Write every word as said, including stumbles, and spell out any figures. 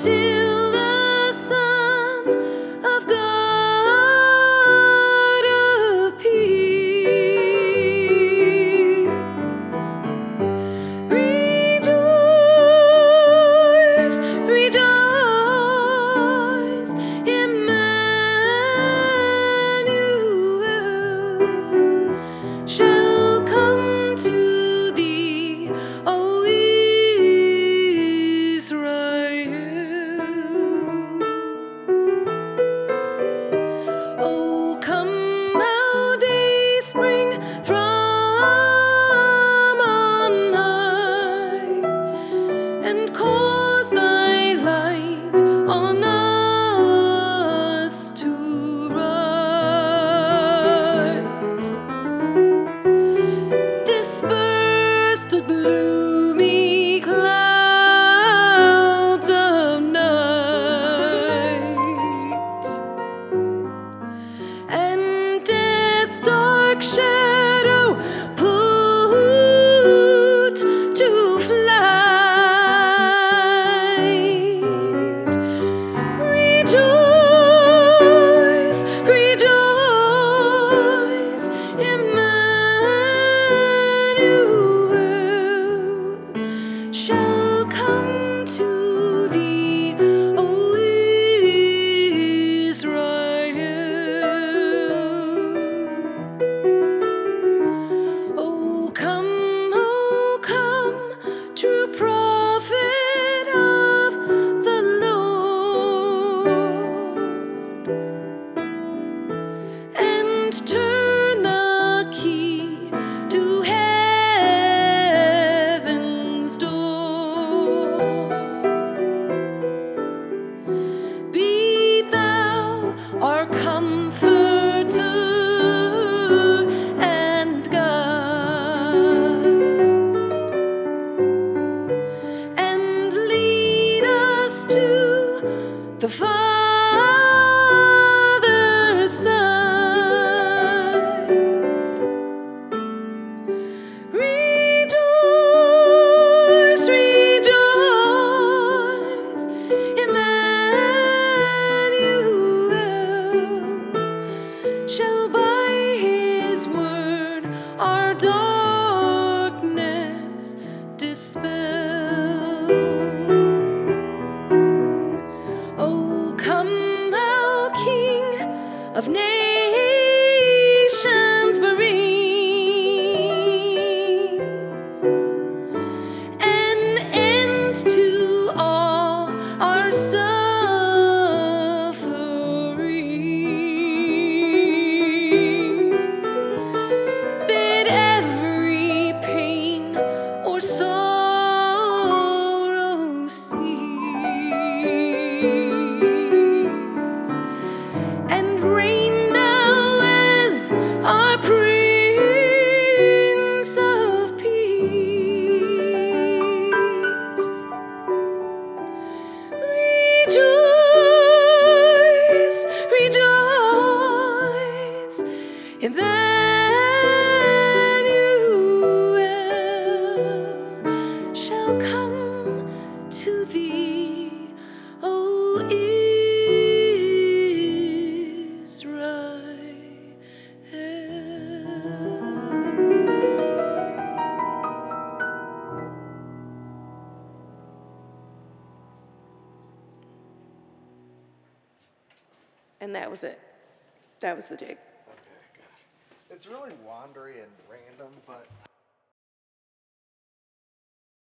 till the Son of God appear. Rejoice, rejoice, Emmanuel shall come to thee, O Israel. Oh, come, thou day spring from on high, and cause thy light on us to rise. Disperse the gloomy clouds of night, and death's dark shadow put to flight. Rejoice, rejoice, Emmanuel shall come to thee, O Israel. Oh, come, oh, come, true prophet of the Lord, and turn the key to heaven's door. Be thou our comforter and guide, and lead us to the Father's side. Rejoice, rejoice, Emmanuel shall by his word our darkness dispel. Oh, come, thou King of nations, bring an end to all our suffering. Bid every pain or sorrow cease, and reign now as our Prince of Peace. Rejoice, rejoice, Emmanuel shall come to thee, O Israel. And that was it. That was the jig. Okay, good. It's really wandery and random, but